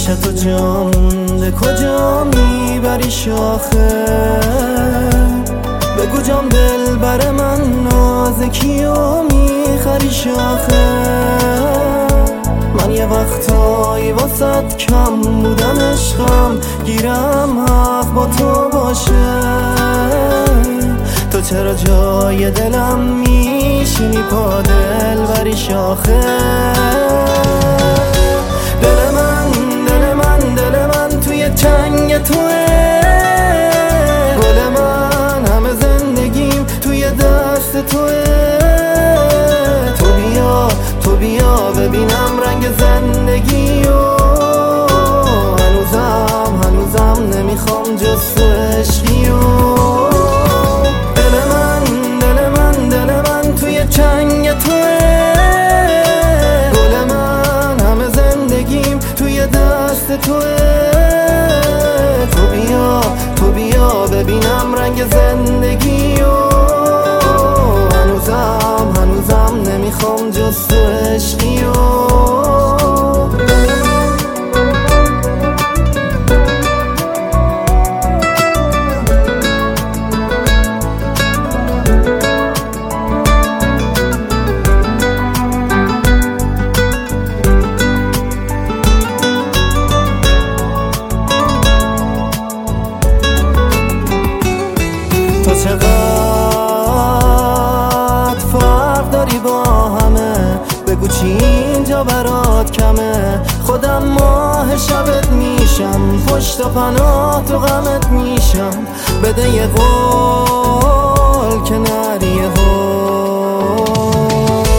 تو جا مونده کجا میبری شاخه؟ بگو جام دلبر من نازکیو میخری شاخه؟ من یه وقتایی واسد کم بودم عشقم، گیرم حق با تو باشه. تو چرا جای دلم میشینی پا دلبری شاخه؟ دل من توی چنگ توه، گل من همه زندگیم توی دست توه. تو بیا ببینم رنگ زندگی و هنوزم نمیخوام جز تو عشقی و دل من توی چنگ توه، گل من همه زندگیم توی دست توه. تو بیا ببینم رنگ زندگی و هنوزم نمیخوام جز تو عشقی و تو چقدر فرق داری با همه؟ بگو چی اینجا برات کمه؟ خودم ماه شبت میشم، پشت و پناه تو غمت میشم. بده یه قول که نری یه قول.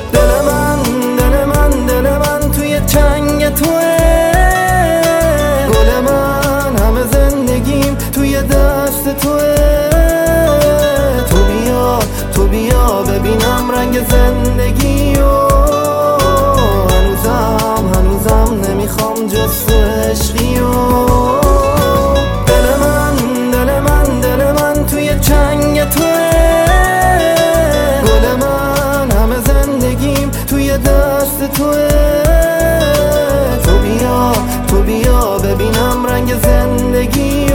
دل من توی چنگ توه، گل من همه زندگیم توی دست توه. تو بیا ببینم رنگ زندگی و هنوزم نمیخوام جز تو عشقی و دل من توی چنگ توه، گل من همه زندگیم توی دست توه. تو بیا ببینم رنگ زندگی